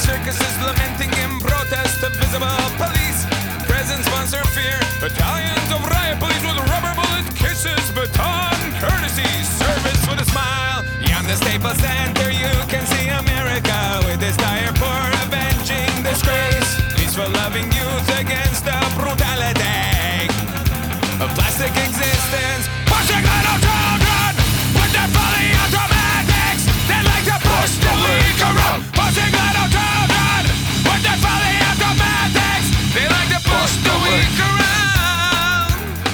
circuses lamenting in protest of visible police. Presents sponsor fear. Battalions of riot police with rubber bullet kisses, baton courtesy, service with a smile. Beyond the Staples Center, you can see America with its dire for avenging disgrace. Peaceful loving youth against the brutality of plastic existence. Pushing little children with their fully automatics. They like to push the weak around. Pushing little children with their fully automatics. They like to push the weak around.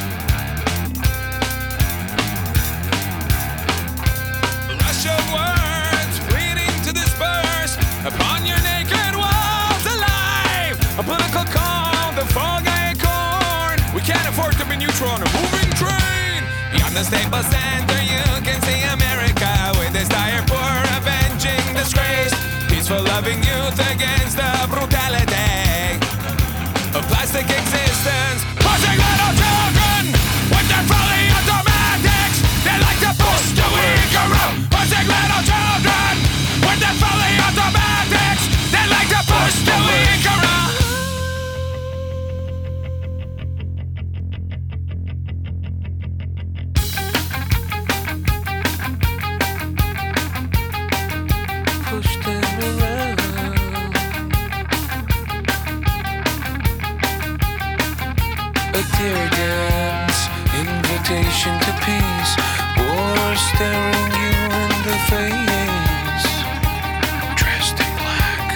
Rush of words pleading to disperse upon your naked walls alive. A political call, the fog acorn. We can't afford to be neutral on a moving train. Beyond the Staples Center, you can see America with its dire for avenging disgrace. Peaceful loving youth against the brutality of plastic existence. Pushing little children with their fully automatics. They like to push the weak around. Pushing little children with their fully automatics. They like to push the weak around. Push them around. A tear gas, invitation to peace. War staring you in the face. Dressed in black,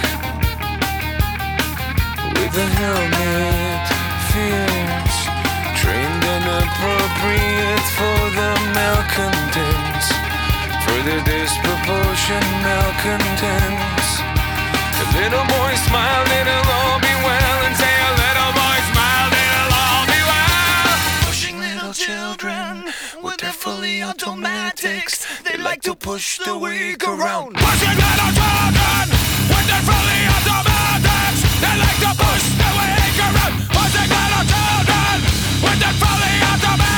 with a helmet, fierce, trained and appropriate for the malcontents, for the disproportionate malcontents. The little boy smiled, it'll all be well, and say a little boy smiled, it'll all be well. Pushing little children with their fully automatics. They like to push the weak around. Pushing little children with their fully automatics. They like to push the weak around. Pushing little children with their fully automatics.